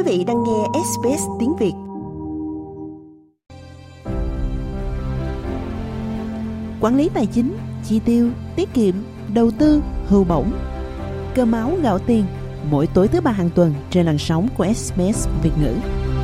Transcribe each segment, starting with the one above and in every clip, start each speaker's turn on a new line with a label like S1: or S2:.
S1: Quý vị đang nghe SBS tiếng Việt. Quản lý tài chính, chi tiêu, tiết kiệm, đầu tư, hưu bổng. Cơm áo gạo tiền, mỗi tối thứ 3 hàng tuần trên làn sóng của SBS Việt ngữ.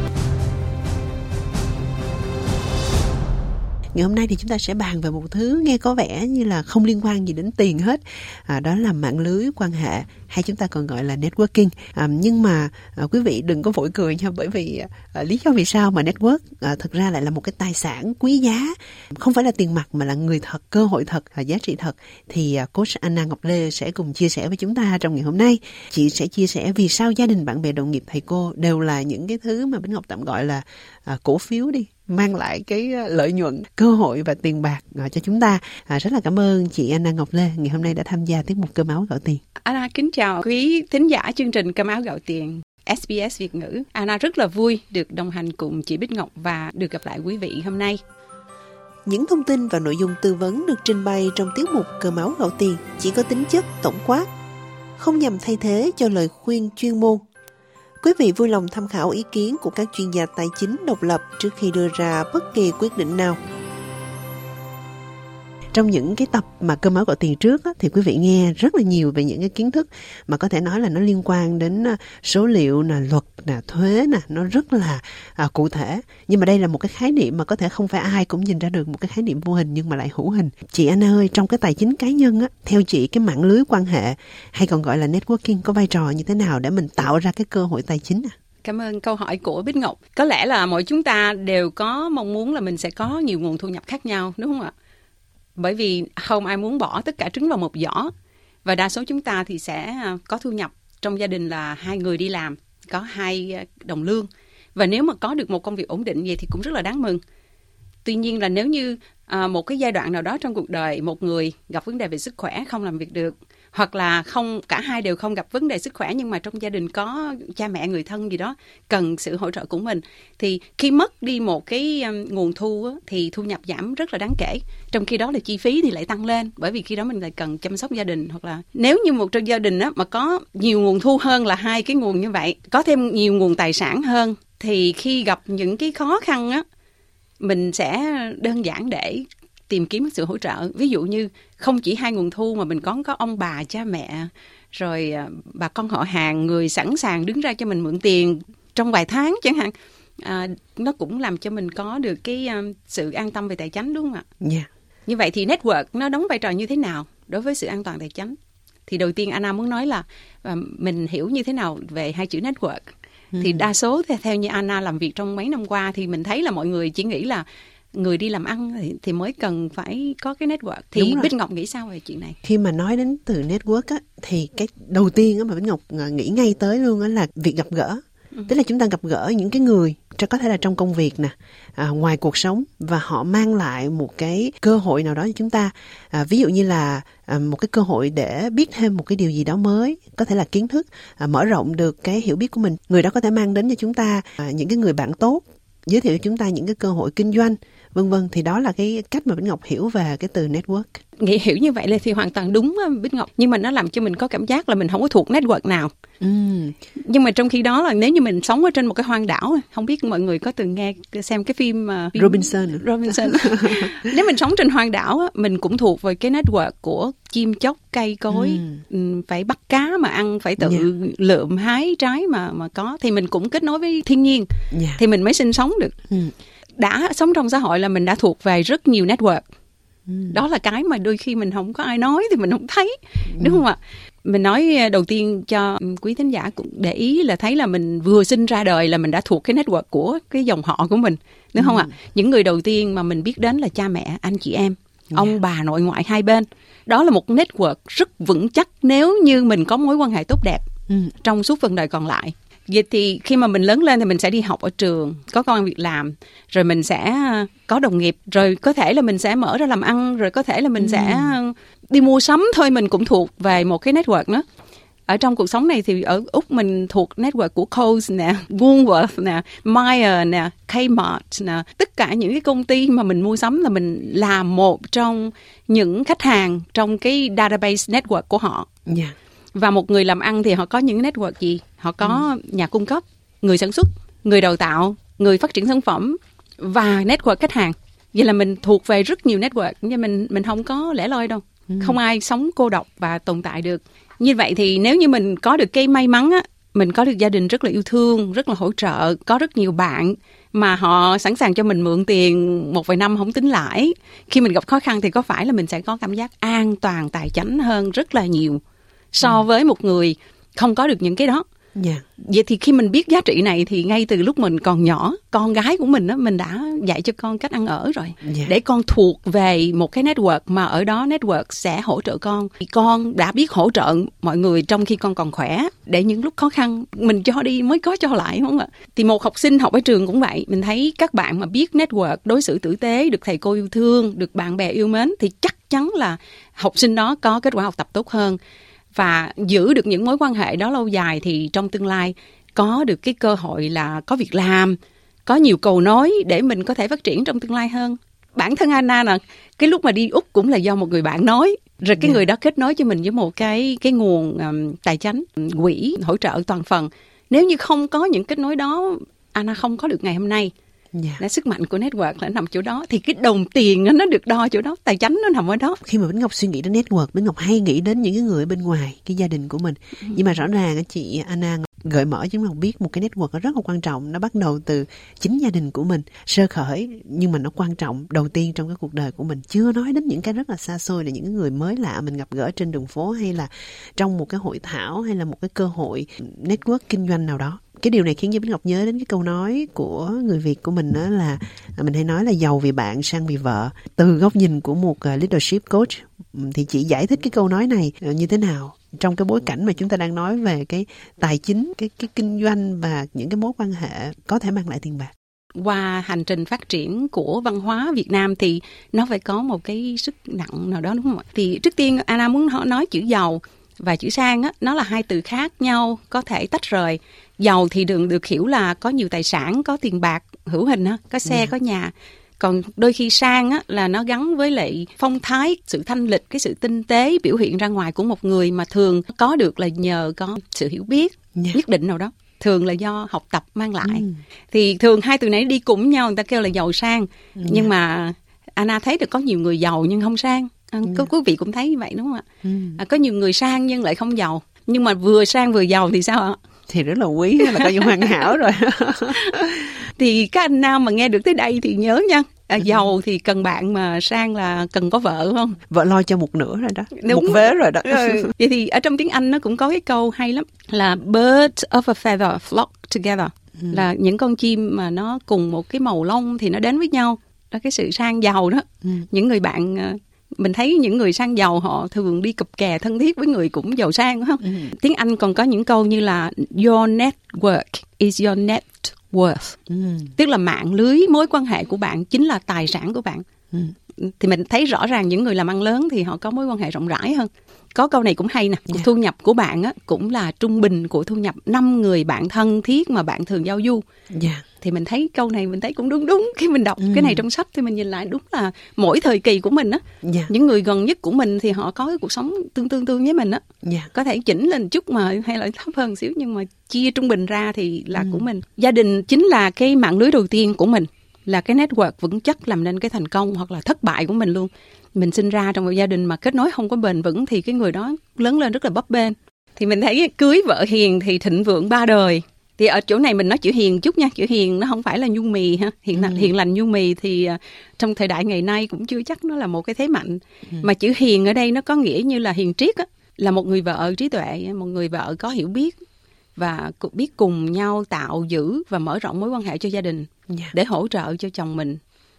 S1: Ngày hôm nay thì chúng ta sẽ bàn về một thứ nghe có vẻ như là không liên quan gì đến tiền hết. Đó là mạng lưới quan hệ, hay chúng ta còn gọi là networking. Nhưng mà quý vị đừng có vội cười nha, bởi vì lý do vì sao mà network thực ra lại là một cái tài sản quý giá. Không phải là tiền mặt mà là người thật, cơ hội thật, giá trị thật. Thì Coach Anna Ngọc Lê sẽ cùng chia sẻ với chúng ta trong ngày hôm nay. Chị sẽ chia sẻ vì sao gia đình, bạn bè, đồng nghiệp, thầy cô đều là những cái thứ mà Bính Ngọc tạm gọi là cổ phiếu đi, mang lại cái lợi nhuận, cơ hội và tiền bạc cho chúng ta. Rất là cảm ơn chị Anna Ngọc Lê ngày hôm nay đã tham gia tiết mục Cơm áo gạo tiền.
S2: Anna kính chào quý thính giả chương trình Cơm áo gạo tiền SBS Việt ngữ. Anna rất là vui được đồng hành cùng chị Bích Ngọc và được gặp lại quý vị hôm nay.
S1: Những thông tin và nội dung tư vấn được trình bày trong tiết mục Cơm áo gạo tiền chỉ có tính chất tổng quát, không nhằm thay thế cho lời khuyên chuyên môn. Quý vị vui lòng tham khảo ý kiến của các chuyên gia tài chính độc lập trước khi đưa ra bất kỳ quyết định nào. Trong những cái tập mà Cơm áo gạo tiền trước thì quý vị nghe rất là nhiều về những cái kiến thức mà có thể nói là nó liên quan đến số liệu, luật, thuế, nó rất là cụ thể. Nhưng mà đây là một cái khái niệm mà có thể không phải ai cũng nhìn ra được, một cái khái niệm vô hình nhưng mà lại hữu hình. Chị Anna ơi, trong cái tài chính cá nhân theo chị cái mạng lưới quan hệ hay còn gọi là networking có vai trò như thế nào để mình tạo ra cái cơ hội tài chính?
S2: Cảm ơn câu hỏi của Bích Ngọc. Có lẽ là mỗi chúng ta đều có mong muốn là mình sẽ có nhiều nguồn thu nhập khác nhau, đúng không ạ? Bởi vì không ai muốn bỏ tất cả trứng vào một giỏ. Và đa số chúng ta thì sẽ có thu nhập trong gia đình là 2 người đi làm, có 2 đồng lương. Và nếu mà có được một công việc ổn định vậy thì cũng rất là đáng mừng. Tuy nhiên là nếu như một cái giai đoạn nào đó trong cuộc đời một người gặp vấn đề về sức khỏe, không làm việc được, hoặc là cả hai đều không gặp vấn đề sức khỏe nhưng mà trong gia đình có cha mẹ, người thân gì đó cần sự hỗ trợ của mình, thì khi mất đi một cái nguồn thu thì thu nhập giảm rất là đáng kể. Trong khi đó là chi phí thì lại tăng lên, bởi vì khi đó mình lại cần chăm sóc gia đình. Hoặc là nếu như một trong gia đình mà có nhiều nguồn thu hơn là 2 cái nguồn như vậy, có thêm nhiều nguồn tài sản hơn, thì khi gặp những cái khó khăn mình sẽ đơn giản để tìm kiếm sự hỗ trợ. Ví dụ như không chỉ 2 nguồn thu mà mình có ông bà, cha mẹ, rồi bà con họ hàng, người sẵn sàng đứng ra cho mình mượn tiền trong vài tháng chẳng hạn. Nó cũng làm cho mình có được cái sự an tâm về tài chính, đúng không ạ?
S1: Yeah. Như
S2: vậy thì network nó đóng vai trò như thế nào đối với sự an toàn tài chính? Thì đầu tiên Anna muốn nói là mình hiểu như thế nào về 2 chữ network. Thì đa số theo như Anna làm việc trong mấy năm qua thì mình thấy là mọi người chỉ nghĩ là người đi làm ăn thì mới cần phải có cái network. Thì Bích Ngọc nghĩ sao về chuyện này?
S1: Khi mà nói đến từ network thì cái đầu tiên mà Bích Ngọc nghĩ ngay tới luôn là việc gặp gỡ. Tức là chúng ta gặp gỡ những cái người có thể là trong công việc ngoài cuộc sống, và họ mang lại một cái cơ hội nào đó cho chúng ta. Ví dụ như là một cái cơ hội để biết thêm một cái điều gì đó mới, có thể là kiến thức, mở rộng được cái hiểu biết của mình. Người đó có thể mang đến cho chúng ta những cái người bạn tốt, giới thiệu cho chúng ta những cái cơ hội kinh doanh, vân vân. Thì đó là cái cách mà Bích Ngọc hiểu về cái từ network.
S2: Hiểu như vậy là thì hoàn toàn đúng Bích Ngọc, nhưng mà nó làm cho mình có cảm giác là mình không có thuộc network nào. Nhưng mà trong khi đó là nếu như mình sống ở trên một cái hoang đảo, không biết mọi người có từng xem cái phim
S1: Robinson.
S2: Nếu mình sống trên hoang đảo, mình cũng thuộc về cái network của chim chóc, cây cối, phải bắt cá mà ăn, phải tự lượm hái trái mà có, thì mình cũng kết nối với thiên nhiên, thì mình mới sinh sống được. Đã sống trong xã hội là mình đã thuộc về rất nhiều network. Đó là cái mà đôi khi mình không có ai nói thì mình không thấy, đúng không ạ? Mình nói đầu tiên cho quý thính giả cũng để ý là thấy là mình vừa sinh ra đời là mình đã thuộc cái network của cái dòng họ của mình, đúng không ạ? Những người đầu tiên mà mình biết đến là cha mẹ, anh chị em, ông bà nội ngoại hai bên. Đó là một network rất vững chắc nếu như mình có mối quan hệ tốt đẹp trong suốt phần đời còn lại. Vậy thì khi mà mình lớn lên thì mình sẽ đi học ở trường, có công ăn việc làm, rồi mình sẽ có đồng nghiệp, rồi có thể là mình sẽ mở ra làm ăn, rồi có thể là mình sẽ đi mua sắm thôi, mình cũng thuộc về một cái network nữa. Ở trong cuộc sống này thì ở Úc mình thuộc network của Coles nè, Woolworth nè, Myer nè, Kmart nè. Tất cả những cái công ty mà mình mua sắm là mình là một trong những khách hàng trong cái database network của họ. Và một người làm ăn thì họ có những network gì? Họ có nhà cung cấp, người sản xuất, người đào tạo, người phát triển sản phẩm và network khách hàng. Vậy là mình thuộc về rất nhiều network, nhưng mình không có lẻ loi đâu. Không ai sống cô độc và tồn tại được. Như vậy thì nếu như mình có được cái may mắn á, mình có được gia đình rất là yêu thương, rất là hỗ trợ, có rất nhiều bạn mà họ sẵn sàng cho mình mượn tiền một vài năm không tính lãi. Khi mình gặp khó khăn thì có phải là mình sẽ có cảm giác an toàn tài chánh hơn rất là nhiều so với một người không có được những cái đó. Vậy thì khi mình biết giá trị này thì ngay từ lúc mình còn nhỏ, con gái của mình đó, mình đã dạy cho con cách ăn ở rồi. Để con thuộc về một cái network mà ở đó network sẽ hỗ trợ con. Thì con đã biết hỗ trợ mọi người trong khi con còn khỏe, để những lúc khó khăn mình cho đi mới có cho lại, đúng không ạ? Thì một học sinh học ở trường cũng vậy. Mình thấy các bạn mà biết network, đối xử tử tế, được thầy cô yêu thương, được bạn bè yêu mến thì chắc chắn là học sinh đó có kết quả học tập tốt hơn. Và giữ được những mối quan hệ đó lâu dài thì trong tương lai có được cái cơ hội là có việc làm, có nhiều cầu nối để mình có thể phát triển trong tương lai hơn. Bản thân Anna nè, cái lúc mà đi Úc cũng là do một người bạn nói, rồi cái người đó kết nối cho mình với một cái nguồn tài chánh, quỹ hỗ trợ toàn phần. Nếu như không có những kết nối đó, Anna không có được ngày hôm nay. Là sức mạnh của network là nằm chỗ đó. Thì cái đồng tiền nó được đo chỗ đó, tài chánh nó nằm ở đó.
S1: Khi mà Bích Ngọc suy nghĩ đến network, Bích Ngọc hay nghĩ đến những cái người bên ngoài cái gia đình của mình. Nhưng mà rõ ràng chị Anna gợi mở cho chúng ta biết một cái network rất là quan trọng. Nó bắt đầu từ chính gia đình của mình, sơ khởi, nhưng mà nó quan trọng đầu tiên trong cái cuộc đời của mình. Chưa nói đến những cái rất là xa xôi, là những người mới lạ mình gặp gỡ trên đường phố, hay là trong một cái hội thảo, hay là một cái cơ hội network kinh doanh nào đó. Cái điều này khiến cho Bích Ngọc nhớ đến cái câu nói của người Việt của mình, đó là mình hay nói là giàu vì bạn, sang vì vợ. Từ góc nhìn của một leadership coach thì chị giải thích cái câu nói này như thế nào trong cái bối cảnh mà chúng ta đang nói về cái tài chính, cái kinh doanh và những cái mối quan hệ có thể mang lại tiền bạc.
S2: Qua hành trình phát triển của văn hóa Việt Nam thì nó phải có một cái sức nặng nào đó, đúng không ạ? Thì trước tiên Anna muốn nói chữ giàu và chữ sang á, nó là hai từ khác nhau, có thể tách rời. Giàu thì được hiểu là có nhiều tài sản, có tiền bạc hữu hình, có xe, có nhà. Còn đôi khi sang á, là nó gắn với lại phong thái, sự thanh lịch, cái sự tinh tế biểu hiện ra ngoài của một người mà thường có được là nhờ có sự hiểu biết nhất định nào đó. Thường là do học tập mang lại. Thì thường hai từ này đi cùng nhau, người ta kêu là giàu sang. Nhưng mà Anna thấy được có nhiều người giàu nhưng không sang. Có quý vị cũng thấy như vậy đúng không ạ? Có nhiều người sang nhưng lại không giàu. Nhưng mà vừa sang vừa giàu thì sao ạ?
S1: Thì rất là quý, là coi như hoàn hảo rồi.
S2: Thì các anh nam mà nghe được tới đây thì nhớ nha. Giàu thì cần bạn, mà sang là cần có vợ, không?
S1: Vợ lo cho một nửa rồi đó.
S2: Đúng.
S1: Một vế rồi đó.
S2: Vậy thì ở trong tiếng Anh nó cũng có cái câu hay lắm, là birds of a feather flock together. Là những con chim mà nó cùng một cái màu lông thì nó đến với nhau. Đó, cái sự sang giàu đó. Những người bạn, mình thấy những người sang giàu họ thường đi cặp kè thân thiết với người cũng giàu sang, đúng không? Tiếng Anh còn có những câu như là your network is your net worth. Tức là mạng lưới mối quan hệ của bạn chính là tài sản của bạn. Thì mình thấy rõ ràng những người làm ăn lớn thì họ có mối quan hệ rộng rãi hơn. Có câu này cũng hay nè, thu nhập của bạn á, cũng là trung bình của thu nhập 5 người bạn thân thiết mà bạn thường giao du. Thì mình thấy câu này mình thấy cũng đúng. Khi mình đọc cái này trong sách thì mình nhìn lại đúng là mỗi thời kỳ của mình á, những người gần nhất của mình thì họ có cái cuộc sống tương với mình á. Có thể chỉnh lên chút mà hay là thấp hơn xíu, nhưng mà chia trung bình ra thì là của mình. Gia đình chính là cái mạng lưới đầu tiên của mình, là cái network vững chắc làm nên cái thành công hoặc là thất bại của mình luôn. Mình sinh ra trong một gia đình mà kết nối không có bền vững thì cái người đó lớn lên rất là bấp bênh. Thì mình thấy cưới vợ hiền thì thịnh vượng 3 đời. Thì ở chỗ này mình nói chữ hiền chút nha. Chữ hiền nó không phải là nhu mì ha. Hiền lành nhu mì thì trong thời đại ngày nay cũng chưa chắc nó là một cái thế mạnh. Mà chữ hiền ở đây nó có nghĩa như là hiền triết á, là một người vợ trí tuệ, một người vợ có hiểu biết và biết cùng nhau tạo giữ và mở rộng mối quan hệ cho gia đình, để hỗ trợ cho chồng mình,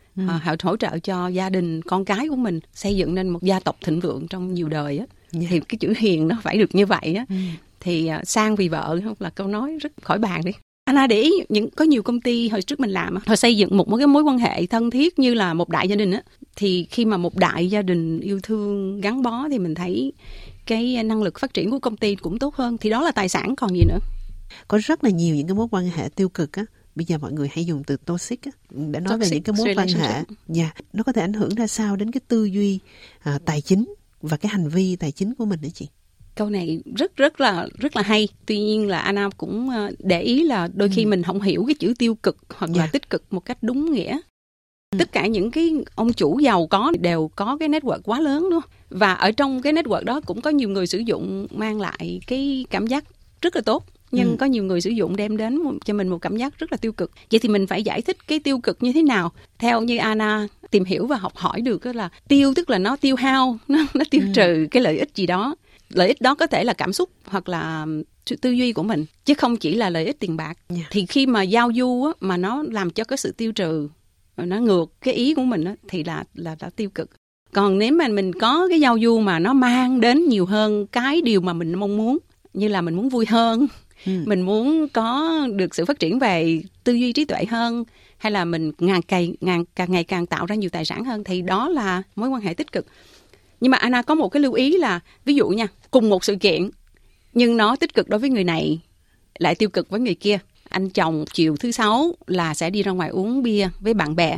S2: hỗ trợ cho gia đình con cái của mình xây dựng nên một gia tộc thịnh vượng trong nhiều đời á. Thì cái chữ hiền nó phải được như vậy á. Thì sang vì vợ là câu nói rất khỏi bàn đi. Anna để ý có nhiều công ty hồi trước mình làm, họ xây dựng một cái mối quan hệ thân thiết như là một đại gia đình á. Thì khi mà một đại gia đình yêu thương gắn bó thì mình thấy cái năng lực phát triển của công ty cũng tốt hơn. Thì đó là tài sản còn gì nữa.
S1: Có rất là nhiều những cái mối quan hệ tiêu cực á. Bây giờ mọi người hay dùng từ toxic á, để nói về những cái mối quan hệ. Nó có thể ảnh hưởng ra sao đến cái tư duy tài chính và cái hành vi tài chính của mình đó chị?
S2: Câu này rất là hay. Tuy nhiên là Anna cũng để ý là đôi khi mình không hiểu cái chữ tiêu cực hoặc là tích cực một cách đúng nghĩa. Tất cả những cái ông chủ giàu có đều có cái network quá lớn đúng không? Và ở trong cái network đó cũng có nhiều người sử dụng mang lại cái cảm giác rất là tốt. Nhưng có nhiều người sử dụng đem đến cho mình một cảm giác rất là tiêu cực. Vậy thì mình phải giải thích cái tiêu cực như thế nào? Theo như Anna tìm hiểu và học hỏi được là tiêu tức là nó tiêu hao, nó tiêu trừ cái lợi ích gì đó. Lợi ích đó có thể là cảm xúc hoặc là tư duy của mình, chứ không chỉ là lợi ích tiền bạc. Thì khi mà giao du á, mà nó làm cho cái sự tiêu trừ, nó ngược cái ý của mình á, thì là tiêu cực. Còn nếu mà mình có cái giao du mà nó mang đến nhiều hơn cái điều mà mình mong muốn, như là mình muốn vui hơn, mình muốn có được sự phát triển về tư duy trí tuệ hơn, hay là mình càng ngày càng tạo ra nhiều tài sản hơn, thì đó là mối quan hệ tích cực. Nhưng mà Anna có một cái lưu ý là, ví dụ nha, cùng một sự kiện nhưng nó tích cực đối với người này lại tiêu cực với người kia. Anh chồng chiều thứ Sáu là sẽ đi ra ngoài uống bia với bạn bè.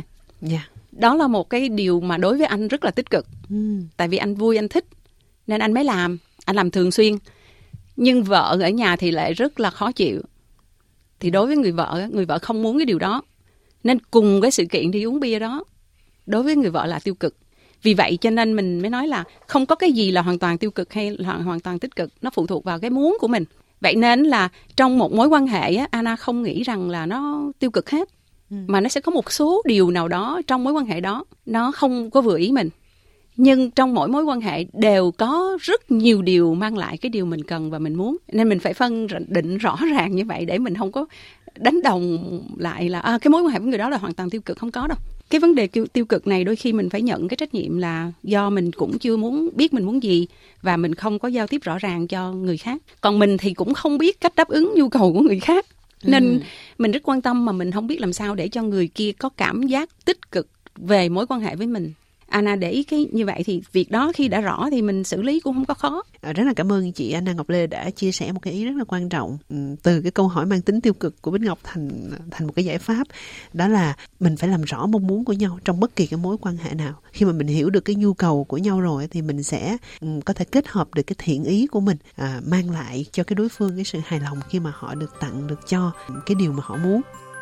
S2: Đó là một cái điều mà đối với anh rất là tích cực. Tại vì anh vui, anh thích nên anh mới làm. Anh làm thường xuyên. Nhưng vợ ở nhà thì lại rất là khó chịu. Thì đối với người vợ không muốn cái điều đó. Nên cùng cái sự kiện đi uống bia đó, đối với người vợ là tiêu cực. Vì vậy cho nên mình mới nói là không có cái gì là hoàn toàn tiêu cực hay là hoàn toàn tích cực. Nó phụ thuộc vào cái muốn của mình. Vậy nên là trong một mối quan hệ á, Anna không nghĩ rằng là nó tiêu cực hết. Mà nó sẽ có một số điều nào đó trong mối quan hệ đó nó không có vừa ý mình. Nhưng trong mỗi mối quan hệ đều có rất nhiều điều mang lại cái điều mình cần và mình muốn. Nên mình phải phân định rõ ràng như vậy để mình không có đánh đồng lại là cái mối quan hệ với người đó là hoàn toàn tiêu cực. Không có đâu. Cái vấn đề tiêu cực này đôi khi mình phải nhận cái trách nhiệm là do mình cũng chưa biết mình muốn gì và mình không có giao tiếp rõ ràng cho người khác. Còn mình thì cũng không biết cách đáp ứng nhu cầu của người khác. Nên mình rất quan tâm mà mình không biết làm sao để cho người kia có cảm giác tích cực về mối quan hệ với mình. Anna để ý cái như vậy thì việc đó khi đã rõ thì mình xử lý cũng không có khó.
S1: Rất là cảm ơn chị Anna Ngọc Lê đã chia sẻ một cái ý rất là quan trọng từ cái câu hỏi mang tính tiêu cực của Bích Ngọc thành một cái giải pháp. Đó là mình phải làm rõ mong muốn của nhau trong bất kỳ cái mối quan hệ nào. Khi mà mình hiểu được cái nhu cầu của nhau rồi thì mình sẽ có thể kết hợp được cái thiện ý của mình, mang lại cho cái đối phương cái sự hài lòng khi mà họ được tặng, được cho cái điều mà họ muốn.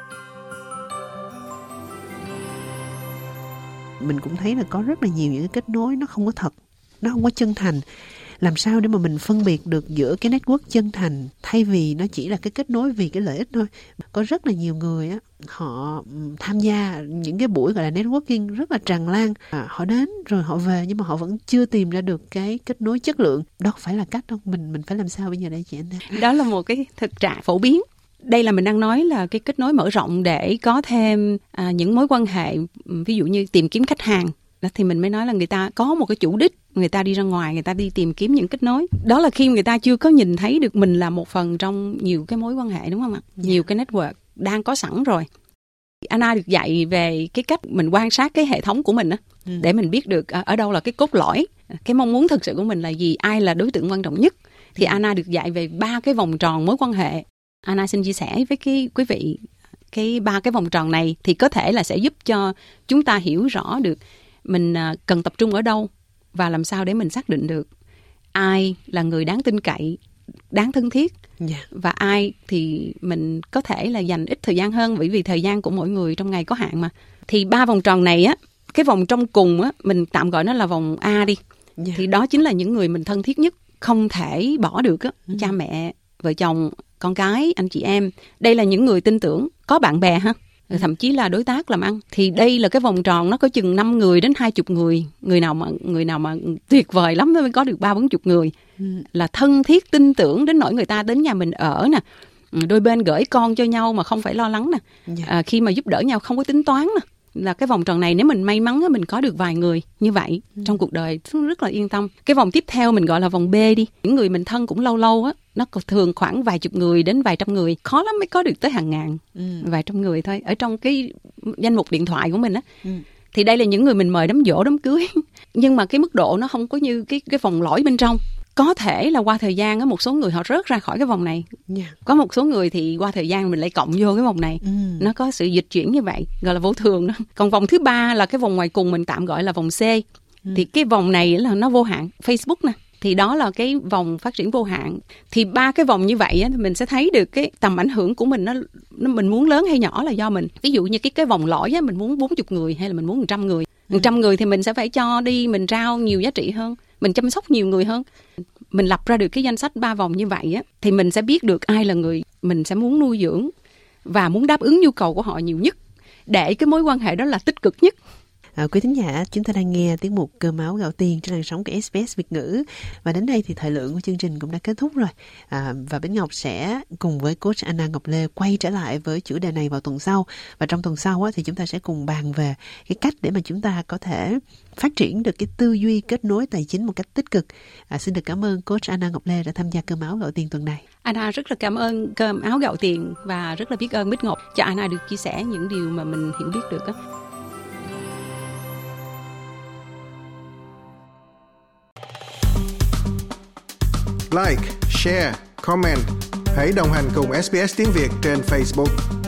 S1: Mình cũng thấy là có rất là nhiều những cái kết nối nó không có thật, nó không có chân thành. Làm sao để mà mình phân biệt được giữa cái network chân thành thay vì nó chỉ là cái kết nối vì cái lợi ích thôi. Có rất là nhiều người á, họ tham gia những cái buổi gọi là networking rất là tràn lan. Họ đến rồi họ về nhưng mà họ vẫn chưa tìm ra được cái kết nối chất lượng. Đó không phải là cách đâu. Mình phải làm sao bây giờ đây chị Anna?
S2: Đó là một cái thực trạng phổ biến. Đây là mình đang nói là cái kết nối mở rộng để có thêm những mối quan hệ, ví dụ như tìm kiếm khách hàng. Đó thì mình mới nói là người ta có một cái chủ đích, người ta đi ra ngoài, người ta đi tìm kiếm những kết nối. Đó là khi người ta chưa có nhìn thấy được mình là một phần trong nhiều cái mối quan hệ, đúng không ạ? Nhiều cái network đang có sẵn rồi. Anna được dạy về cái cách mình quan sát cái hệ thống của mình á, để mình biết được ở đâu là cái cốt lõi, cái mong muốn thực sự của mình là gì, ai là đối tượng quan trọng nhất. Thì Anna được dạy về 3 cái vòng tròn mối quan hệ. Anna xin chia sẻ với quý vị cái 3 cái vòng tròn này thì có thể là sẽ giúp cho chúng ta hiểu rõ được mình cần tập trung ở đâu và làm sao để mình xác định được ai là người đáng tin cậy, đáng thân thiết, và ai thì mình có thể là dành ít thời gian hơn, bởi vì thời gian của mỗi người trong ngày có hạn mà. Thì 3 vòng tròn này á, cái vòng trong cùng á, mình tạm gọi nó là vòng A đi. Thì đó chính là những người mình thân thiết nhất, không thể bỏ được á, cha mẹ, vợ chồng, con cái, anh chị em. Đây là những người tin tưởng, có bạn bè ha, thậm chí là đối tác làm ăn. Thì đây là cái vòng tròn nó có chừng 5 người đến 20 người. Người nào mà tuyệt vời lắm mới có được 30-40 người. Là thân thiết, tin tưởng đến nỗi người ta đến nhà mình ở nè. Đôi bên gửi con cho nhau mà không phải lo lắng nè. Khi mà giúp đỡ nhau không có tính toán nè. Là cái vòng tròn này nếu mình may mắn mình có được vài người như vậy trong cuộc đời rất là yên tâm. Cái vòng tiếp theo mình gọi là vòng B đi. Những người mình thân cũng lâu lâu á, nó thường khoảng vài chục người đến vài trăm người, khó lắm mới có được tới hàng ngàn, vài trăm người thôi ở trong cái danh mục điện thoại của mình á. Thì đây là những người mình mời đám giỗ, đám cưới. Nhưng mà cái mức độ nó không có như cái vòng lõi bên trong. Có thể là qua thời gian á, một số người họ rớt ra khỏi cái vòng này. Có một số người thì qua thời gian mình lại cộng vô cái vòng này. Nó có sự dịch chuyển như vậy, gọi là vô thường đó. Còn vòng thứ 3 là cái vòng ngoài cùng, mình tạm gọi là vòng C. Thì cái vòng này là nó vô hạn. Facebook nè, thì đó là cái vòng phát triển vô hạn. Thì 3 cái vòng như vậy á, thì mình sẽ thấy được cái tầm ảnh hưởng của mình, nó mình muốn lớn hay nhỏ là do mình. Ví dụ như cái vòng lõi á, mình muốn 40 người hay là mình muốn 100 người. 100 người thì mình sẽ phải cho đi, mình trao nhiều giá trị hơn, mình chăm sóc nhiều người hơn. Mình lập ra được cái danh sách 3 vòng như vậy á, thì mình sẽ biết được ai là người mình sẽ muốn nuôi dưỡng và muốn đáp ứng nhu cầu của họ nhiều nhất, để cái mối quan hệ đó là tích cực nhất.
S1: Quý thính giả, chúng ta đang nghe tiết mục Cơm Áo Gạo Tiền trên làn sóng của SBS Việt ngữ. Và đến đây thì thời lượng của chương trình cũng đã kết thúc rồi. Và Bích Ngọc sẽ cùng với coach Anna Ngọc Lê quay trở lại với chủ đề này vào tuần sau. Và trong tuần sau thì chúng ta sẽ cùng bàn về cái cách để mà chúng ta có thể phát triển được cái tư duy kết nối tài chính một cách tích cực. Xin được cảm ơn coach Anna Ngọc Lê đã tham gia Cơm Áo Gạo Tiền tuần này.
S2: Anna rất là cảm ơn Cơm Áo Gạo Tiền và rất là biết ơn Bích Ngọc cho Anna được chia sẻ những điều mà mình hiểu biết được đó.
S3: Like, share, comment. Hãy đồng hành cùng SBS tiếng Việt trên Facebook.